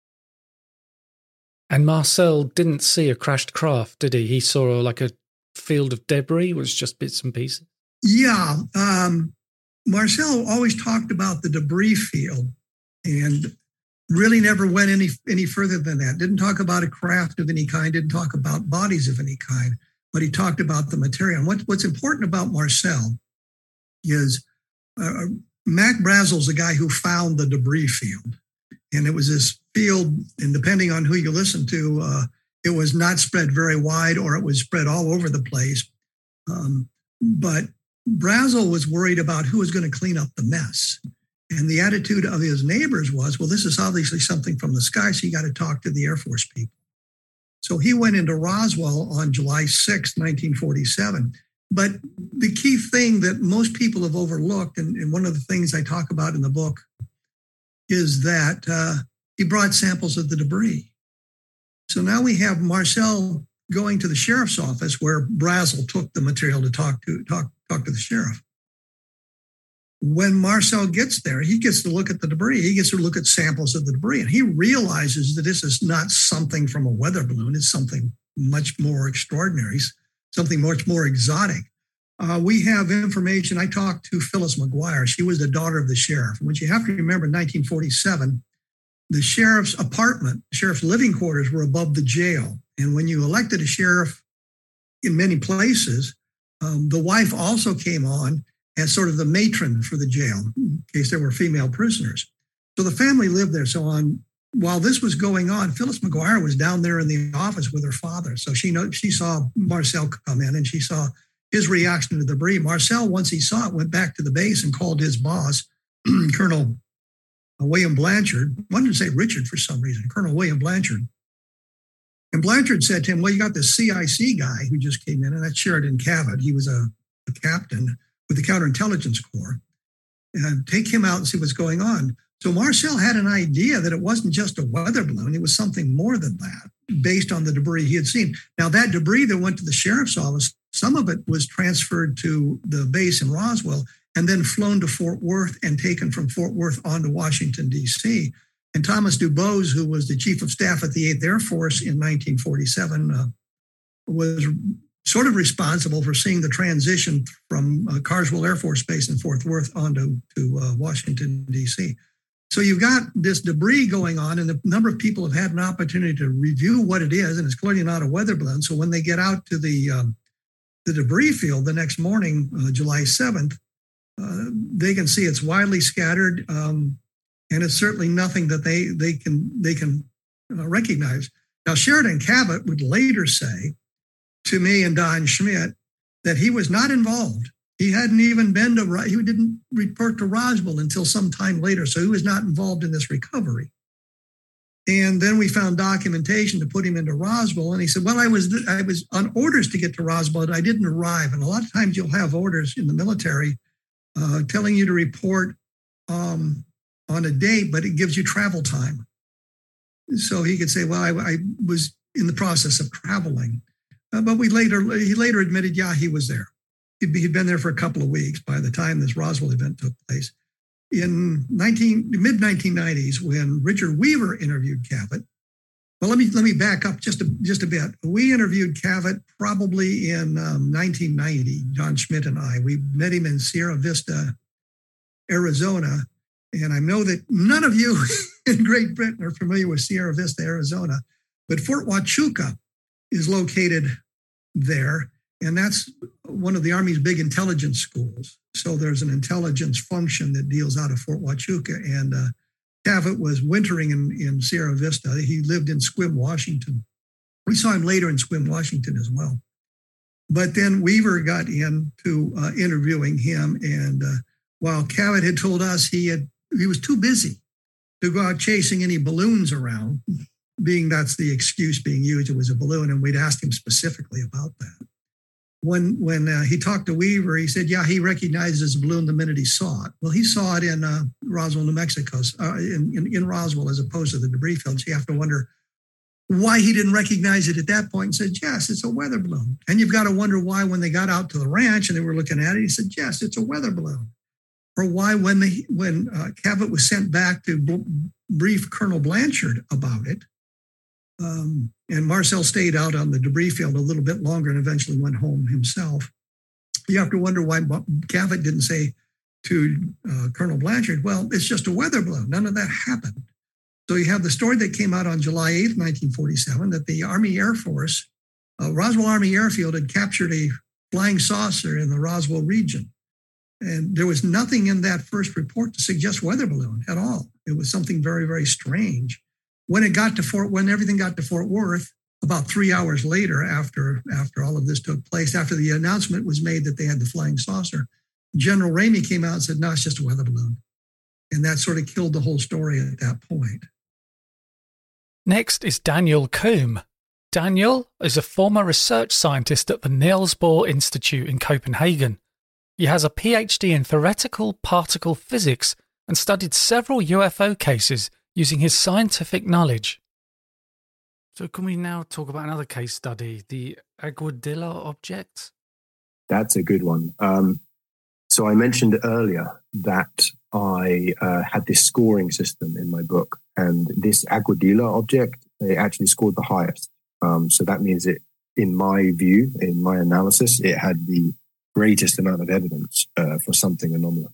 And Marcel didn't see a crashed craft, did he? He saw like a field of debris, was just bits and pieces. Yeah. Um, Marcel always talked about the debris field and really never went any any further than that. Didn't talk about a craft of any kind, didn't talk about bodies of any kind, but he talked about the material. And what, what's important about Marcel is uh, Mac Brazel's the guy who found the debris field. And it was this field, and depending on who you listen to, uh, it was not spread very wide or it was spread all over the place. Um, but Brazel was worried about who was going to clean up the mess. And the attitude of his neighbors was, well, this is obviously something from the sky, so you got to talk to the Air Force people. So he went into Roswell on July sixth, nineteen forty-seven. But the key thing that most people have overlooked, and, and one of the things I talk about in the book, is that uh, he brought samples of the debris. So now we have Marcel going to the sheriff's office where Brazel took the material to talk to talk talk to the sheriff. When Marcel gets there, he gets to look at the debris. He gets to look at samples of the debris, and he realizes that this is not something from a weather balloon. It's something much more extraordinary, something much more exotic. Uh, we have information. I talked to Phyllis McGuire. She was the daughter of the sheriff. What you have to remember, in nineteen forty-seven, the sheriff's apartment, the sheriff's living quarters were above the jail. And when you elected a sheriff in many places, um, the wife also came on as sort of the matron for the jail in case there were female prisoners. So the family lived there. So on while this was going on, Phyllis McGuire was down there in the office with her father. So she know, she saw Marcel come in and she saw his reaction to the debris. Marcel, once he saw it, went back to the base and called his boss, Colonel William Blanchard. I wanted to say Richard for some reason, Colonel William Blanchard. And Blanchard said to him, well, you got this C I C guy who just came in, and that's Sheridan Cavett. He was a, a captain with the Counterintelligence Corps. And take him out and see what's going on. So Marcel had an idea that it wasn't just a weather balloon. It was something more than that based on the debris he had seen. Now, that debris that went to the sheriff's office, some of it was transferred to the base in Roswell and then flown to Fort Worth and taken from Fort Worth on to Washington, D C. And Thomas Dubose, who was the chief of staff at the eighth Air Force in nineteen forty-seven, uh, was sort of responsible for seeing the transition from uh, Carswell Air Force Base in Fort Worth onto to uh, Washington, D C. So you've got this debris going on, and a number of people have had an opportunity to review what it is, and it's clearly not a weather balloon. So when they get out to the um, the debris field the next morning, uh, July seventh, uh, they can see it's widely scattered, um, and it's certainly nothing that they they can they can uh, recognize. Now, Sheridan Cavett would later say to me and Don Schmidt that he was not involved. He hadn't even been to, he didn't report to Roswell until some time later. So he was not involved in this recovery. And then we found documentation to put him into Roswell. And he said, well, I was I was on orders to get to Roswell, but I didn't arrive. And a lot of times you'll have orders in the military uh, telling you to report um, on a date, but it gives you travel time. So he could say, well, I, I was in the process of traveling. Uh, but we later, he later admitted, yeah, he was there. He'd, be, he'd been there for a couple of weeks by the time this Roswell event took place. In nineteen, mid nineteen nineties, when Richard Weaver interviewed Cavett, well, let me let me back up just a, just a bit. We interviewed Cavett probably in um, nineteen ninety, John Schmidt and I. We met him in Sierra Vista, Arizona. And I know that none of you in Great Britain are familiar with Sierra Vista, Arizona, but Fort Huachuca is located there. And that's one of the Army's big intelligence schools. So there's an intelligence function that deals out of Fort Huachuca. And uh, Cavett was wintering in, in Sierra Vista. He lived in Sequim, Washington. We saw him later in Sequim, Washington as well. But then Weaver got into uh, interviewing him. And uh, while Cavett had told us he had he was too busy to go out chasing any balloons around, being that's the excuse being used, it was a balloon. And we'd asked him specifically about that. When when uh, he talked to Weaver, he said, yeah, he recognizes a balloon the minute he saw it. Well, he saw it in uh, Roswell, New Mexico, uh, in, in, in Roswell, as opposed to the debris field. So you have to wonder why he didn't recognize it at that point and said, yes, it's a weather balloon. And you've got to wonder why when they got out to the ranch and they were looking at it, he said, yes, it's a weather balloon. Or why when, they, when uh, Cavett was sent back to b- brief Colonel Blanchard about it, Um, and Marcel stayed out on the debris field a little bit longer and eventually went home himself. You have to wonder why Cavett didn't say to uh, Colonel Blanchard, well, it's just a weather balloon. None of that happened. So you have the story that came out on July eighth, nineteen forty-seven, that the Army Air Force, uh, Roswell Army Airfield had captured a flying saucer in the Roswell region. And there was nothing in that first report to suggest weather balloon at all. It was something very, very strange. When it got to Fort, when everything got to Fort Worth, about three hours later, after after all of this took place, after the announcement was made that they had the flying saucer, General Ramey came out and said, "No, it's just a weather balloon," and that sort of killed the whole story at that point. Next is Daniel Kuhn. Daniel is a former research scientist at the Niels Bohr Institute in Copenhagen. He has a P H D in theoretical particle physics and studied several U F O cases using his scientific knowledge. So can we now talk about another case study, the Aguadilla object? That's a good one. Um, so I mentioned earlier that I uh, had this scoring system in my book, and this Aguadilla object, it actually scored the highest. Um, so that means it, in my view, in my analysis, it had the greatest amount of evidence uh, for something anomalous.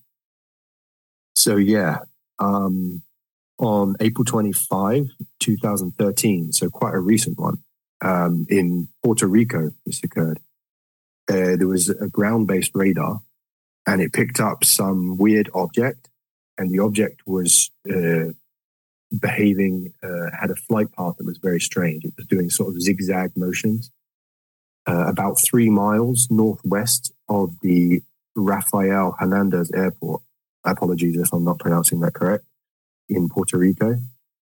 So yeah, um, on April twenty-fifth, twenty thirteen, so quite a recent one, um, in Puerto Rico, this occurred. Uh, there was a ground-based radar, and it picked up some weird object, and the object was uh, behaving, uh, had a flight path that was very strange. It was doing sort of zigzag motions. Uh, about three miles northwest of the Rafael Hernandez Airport. Apologies if I'm not pronouncing that correct, in Puerto Rico.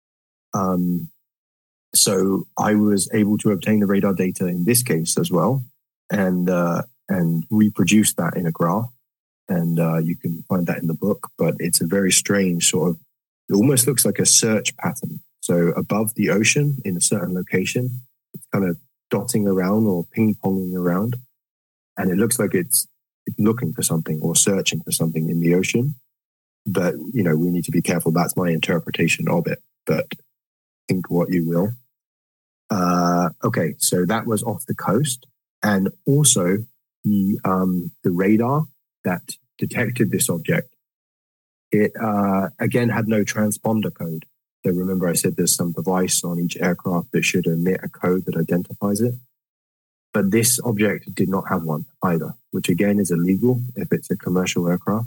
Um, so I was able to obtain the radar data in this case as well, and uh, and reproduce that in a graph. And uh, you can find that in the book, but it's a very strange sort of, it almost looks like a search pattern. So above the ocean in a certain location, it's kind of dotting around or ping-ponging around. And it looks like it's looking for something or searching for something in the ocean. But, you know, we need to be careful. That's my interpretation of it. But think what you will. Uh, okay, so that was off the coast. And also the um, the radar that detected this object, it, uh, again, had no transponder code. So remember I said there's some device on each aircraft that should emit a code that identifies it. But this object did not have one either, which again is illegal if it's a commercial aircraft.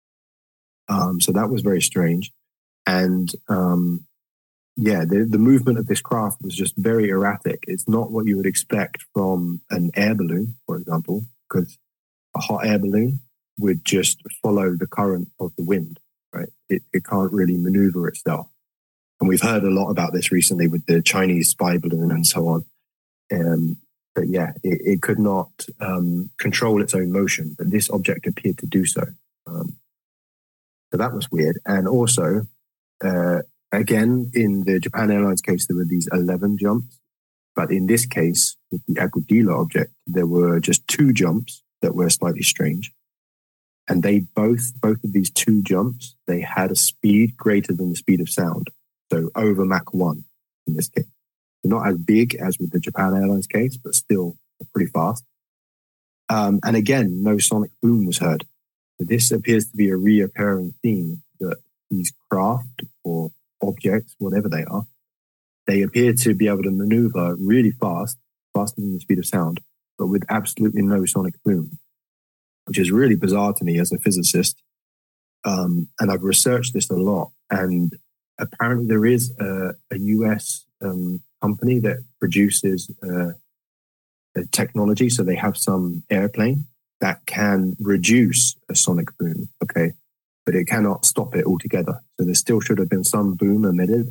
Um, so that was very strange. And um, yeah, the, the movement of this craft was just very erratic. It's not what you would expect from an air balloon, for example, because a hot air balloon would just follow the current of the wind, right? It, it can't really maneuver itself. And we've heard a lot about this recently with the Chinese spy balloon and so on. Um, but yeah, it, it could not um, control its own motion, but this object appeared to do so. Um, so that was weird. And also, uh, again, in the Japan Airlines case, there were these eleven jumps. But in this case, with the Agudila object, there were just two jumps that were slightly strange. And they both, both of these two jumps, they had a speed greater than the speed of sound. So over Mach one in this case. Not as big as with the Japan Airlines case, but still pretty fast. Um, and again, no sonic boom was heard. So this appears to be a reoccurring theme that these craft or objects, whatever they are, they appear to be able to maneuver really fast, faster than the speed of sound, but with absolutely no sonic boom, which is really bizarre to me as a physicist. Um, and I've researched this a lot. And apparently there is a, a U S um, company that produces uh, a technology. So they have some airplane that can reduce a sonic boom, okay? But it cannot stop it altogether. So there still should have been some boom emitted,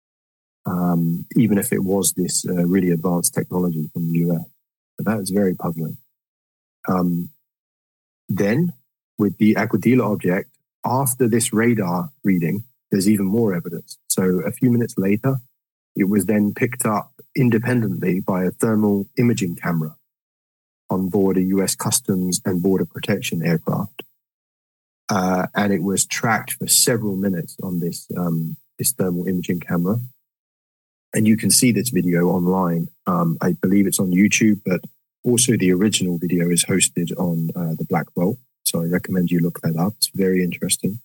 um, even if it was this uh, really advanced technology from the U S. But that is very puzzling. Um, then, with the Agudila object, after this radar reading, there's even more evidence. So a few minutes later, it was then picked up independently by a thermal imaging camera on board a U S Customs and Border Protection aircraft. Uh, and it was tracked for several minutes on this, um, this thermal imaging camera. And you can see this video online. Um, I believe it's on YouTube, but also the original video is hosted on uh, the Black Bolt. So I recommend you look that up. It's very interesting.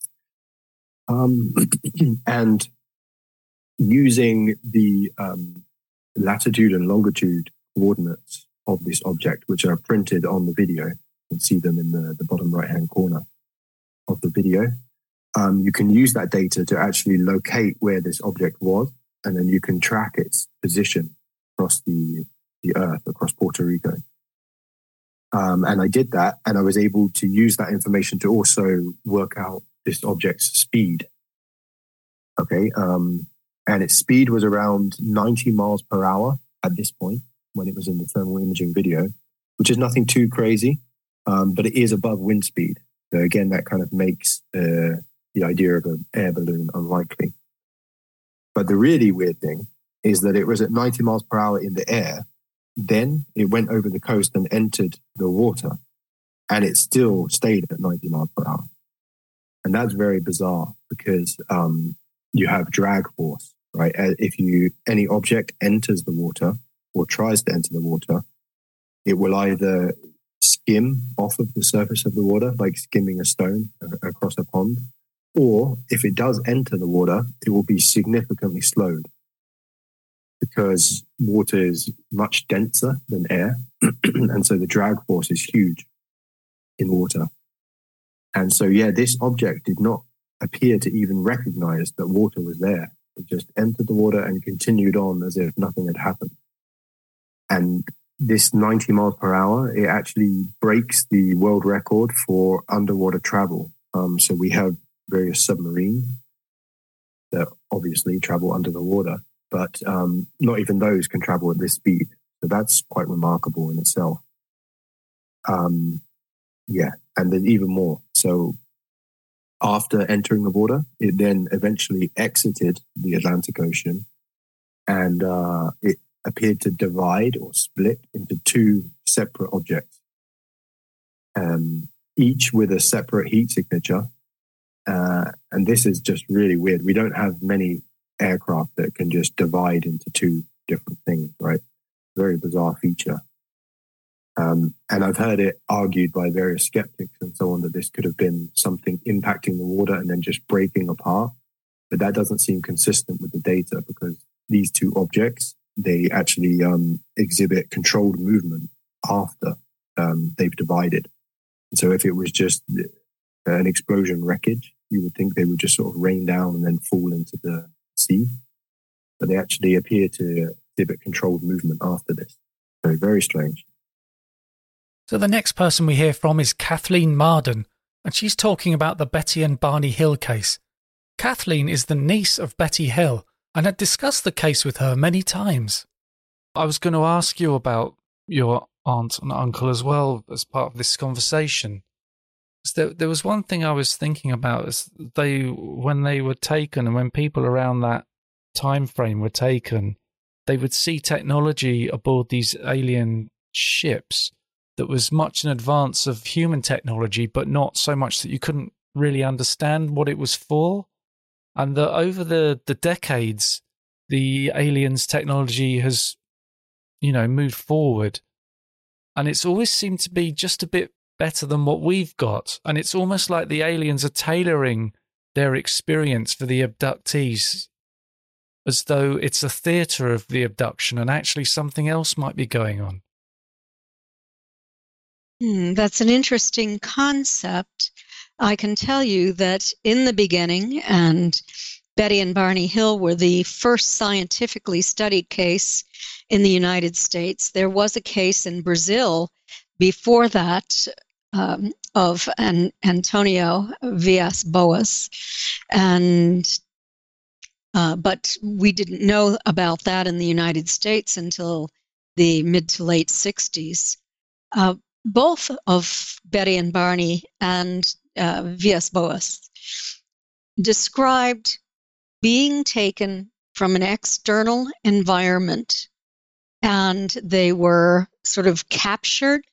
Um, and using the um, latitude and longitude coordinates of this object, which are printed on the video, you can see them in the, the bottom right-hand corner of the video. Um, you can use that data to actually locate where this object was, and then you can track its position across the, the Earth, across Puerto Rico. Um, and I did that, and I was able to use that information to also work out this object's speed. Okay, um, and its speed was around ninety miles per hour at this point when it was in the thermal imaging video, which is nothing too crazy, um, but it is above wind speed. So again, that kind of makes uh, the idea of an air balloon unlikely. But the really weird thing is that it was at ninety miles per hour in the air. Then it went over the coast and entered the water, and it still stayed at ninety miles per hour. And that's very bizarre because um, you have drag force, right? If you any object enters the water or tries to enter the water, it will either skim off of the surface of the water, like skimming a stone across a pond, or if it does enter the water, it will be significantly slowed because water is much denser than air. And so the drag force is huge in water. And so, yeah, this object did not appear to even recognize that water was there. It just entered the water and continued on as if nothing had happened. And this ninety miles per hour, it actually breaks the world record for underwater travel. Um, so we have various submarines that obviously travel under the water, but um, not even those can travel at this speed. So that's quite remarkable in itself. Um, yeah, and then even more. So after entering the water, it then eventually exited the Atlantic Ocean, and uh, it appeared to divide or split into two separate objects, um, each with a separate heat signature. Uh, and this is just really weird. We don't have many aircraft that can just divide into two different things, right? Very bizarre feature. Um, and I've heard it argued by various skeptics and so on that this could have been something impacting the water and then just breaking apart. But that doesn't seem consistent with the data because these two objects, they actually um, exhibit controlled movement after um, they've divided. So if it was just an explosion wreckage, you would think they would just sort of rain down and then fall into the sea. But they actually appear to exhibit controlled movement after this. So very strange. So the next person we hear from is Kathleen Marden, and she's talking about the Betty and Barney Hill case. Kathleen is the niece of Betty Hill, and had discussed the case with her many times. I was going to ask you about your aunt and uncle as well as part of this conversation. There, there was one thing I was thinking about is they, when they were taken and when people around that time frame were taken, they would see technology aboard these alien ships that was much in advance of human technology, but not so much that you couldn't really understand what it was for. And that over the, the decades, the aliens' technology has, you know, moved forward. And it's always seemed to be just a bit better than what we've got. And it's almost like the aliens are tailoring their experience for the abductees as though it's a theater of the abduction and actually something else might be going on. Hmm, that's an interesting concept. I can tell you that in the beginning, and Betty and Barney Hill were the first scientifically studied case in the United States. There was a case in Brazil before that um, of an Antonio Villas-Boas, and uh, but we didn't know about that in the United States until the mid to late sixties. Uh, both of Betty and Barney and uh, Villas-Boas described being taken from an external environment, and they were sort of captured.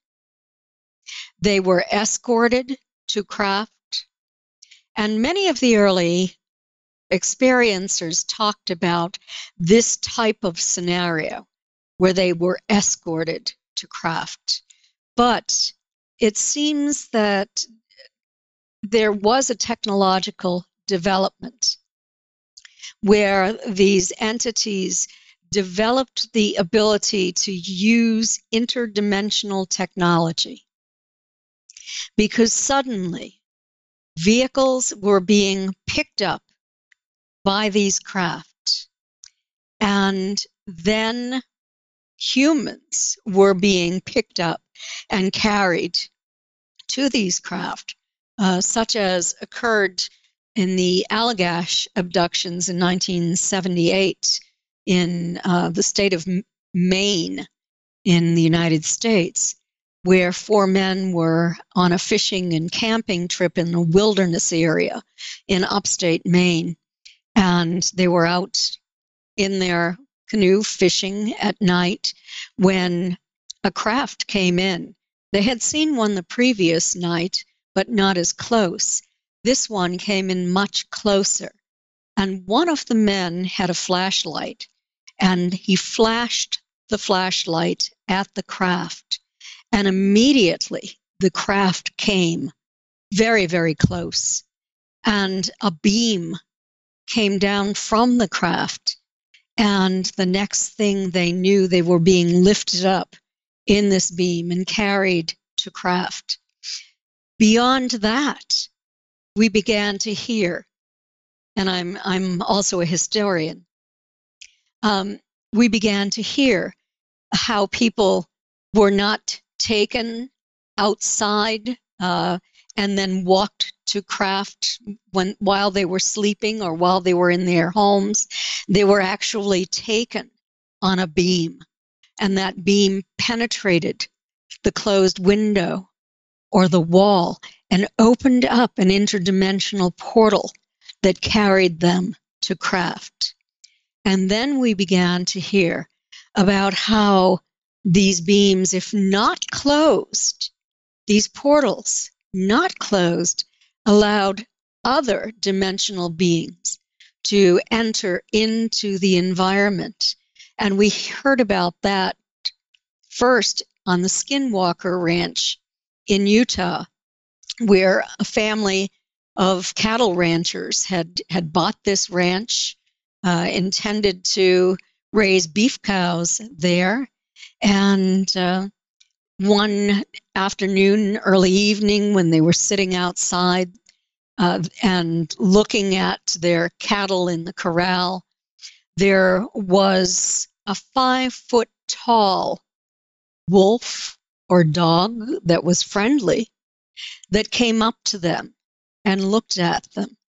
They were escorted to craft, and many of the early experiencers talked about this type of scenario where they were escorted to craft. But it seems that there was a technological development where these entities developed the ability to use interdimensional technology, because suddenly vehicles were being picked up by these craft, and then humans were being picked up and carried to these craft, uh, such as occurred in the Allagash abductions in nineteen seventy-eight in uh, the state of Maine in the United States, where four men were on a fishing and camping trip in a wilderness area in upstate Maine. And they were out in their canoe fishing at night when a craft came in. They had seen one the previous night, but not as close. This one came in much closer. And one of the men had a flashlight, and he flashed the flashlight at the craft. And immediately the craft came very, very close. And a beam came down from the craft. And the next thing they knew, they were being lifted up in this beam and carried to craft. Beyond that, we began to hear, and I'm I'm also a historian, um, we began to hear how people were not taken outside uh, and then walked to craft when while they were sleeping or while they were in their homes. They were actually taken on a beam, and that beam penetrated the closed window or the wall and opened up an interdimensional portal that carried them to craft. And then we began to hear about how these beams, if not closed, these portals not closed, allowed other dimensional beings to enter into the environment. And we heard about that first on the Skinwalker Ranch in Utah, where a family of cattle ranchers had, had bought this ranch, uh, intended to raise beef cows there. And uh, one afternoon, early evening, when they were sitting outside uh, and looking at their cattle in the corral, there was a five-foot tall wolf or dog that was friendly that came up to them and looked at them.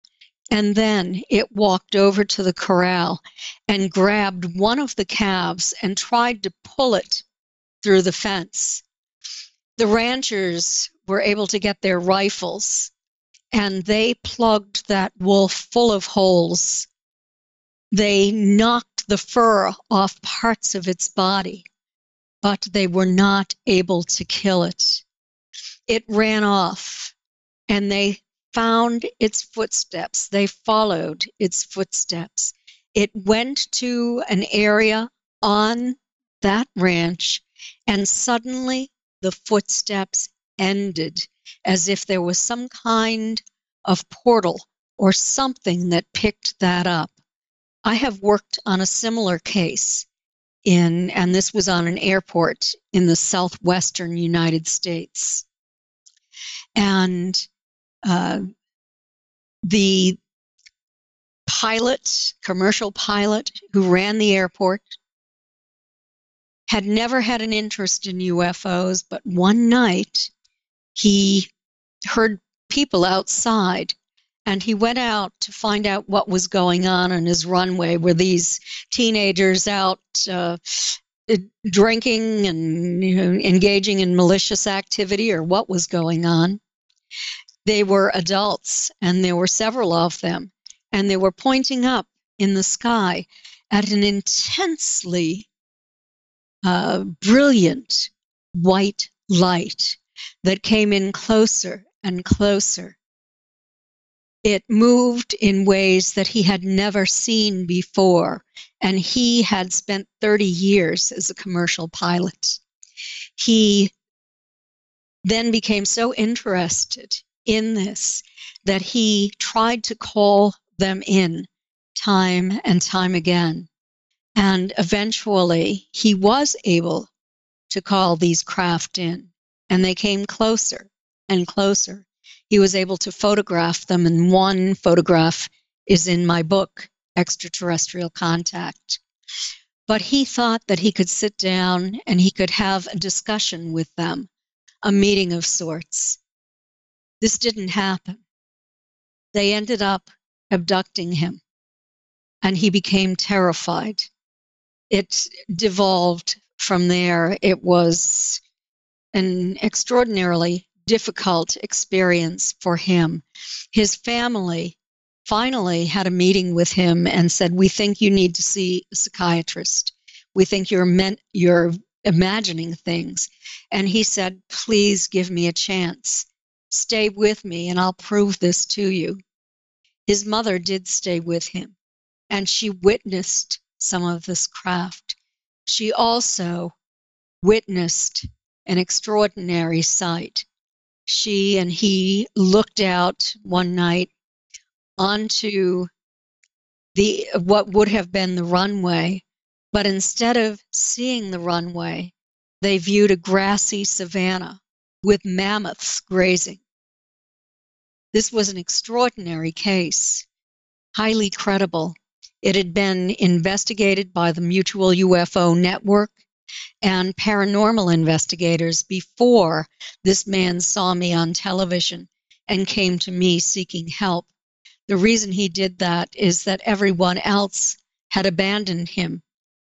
And then it walked over to the corral and grabbed one of the calves and tried to pull it through the fence. The ranchers were able to get their rifles, and they plugged that wolf full of holes. They knocked the fur off parts of its body, but they were not able to kill it. It ran off, and they found its footsteps. They followed its footsteps. It went to an area on that ranch, and suddenly the footsteps ended, as if there was some kind of portal or something that picked that up. I have worked on a similar case in, and this was on an airport in the southwestern United States. And uh, the pilot, commercial pilot who ran the airport, had never had an interest in U F Os, but one night he heard people outside, and he went out to find out what was going on on his runway. Were these teenagers out uh, drinking and, you know, engaging in malicious activity, or what was going on? They were adults, and there were several of them, and they were pointing up in the sky at an intensely uh, brilliant white light that came in closer and closer. It moved in ways that he had never seen before, and he had spent thirty years as a commercial pilot. He then became so interested in this that he tried to call them in time and time again. And eventually he was able to call these craft in, and they came closer and closer. He was able to photograph them, and one photograph is in my book, Extraterrestrial Contact. But he thought that he could sit down and he could have a discussion with them, a meeting of sorts. This didn't happen. They ended up abducting him, and he became terrified. It devolved from there. It was an extraordinarily difficult experience for him. His family finally had a meeting with him and said, "We think you need to see a psychiatrist. We think you're meant, you're imagining things." And he said, "Please give me a chance. Stay with me and I'll prove this to you." His mother did stay with him, and she witnessed some of this craft. She also witnessed an extraordinary sight. She and he looked out one night onto the what would have been the runway, but instead of seeing the runway, they viewed a grassy savanna with mammoths grazing. This was an extraordinary case, highly credible. It had been investigated by the Mutual U F O Network and paranormal investigators before this man saw me on television and came to me seeking help. The reason he did that is that everyone else had abandoned him,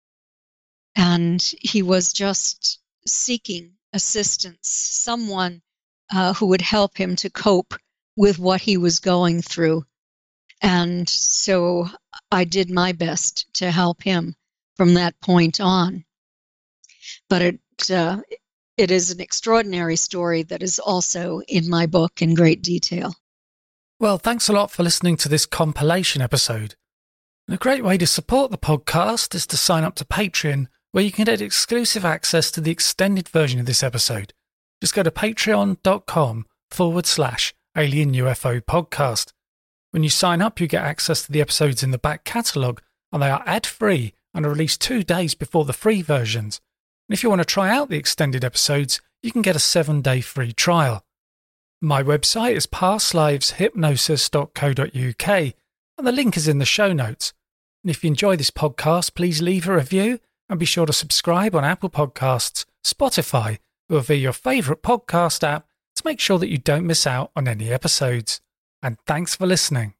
and he was just seeking assistance, someone uh, who would help him to cope with what he was going through. And so I did my best to help him from that point on. But it uh, it is an extraordinary story that is also in my book in great detail. Well, thanks a lot for listening to this compilation episode. And a great way to support the podcast is to sign up to Patreon, where you can get exclusive access to the extended version of this episode. Just go to patreon.com forward slash alien UFO podcast. When you sign up, you get access to the episodes in the back catalogue, and they are ad-free and are released two days before the free versions. And if you want to try out the extended episodes, you can get a seven-day free trial. My website is past lives hypnosis dot co dot uk, and the link is in the show notes. And if you enjoy this podcast, please leave a review and be sure to subscribe on Apple Podcasts, Spotify, or via your favourite podcast app to make sure that you don't miss out on any episodes. And thanks for listening.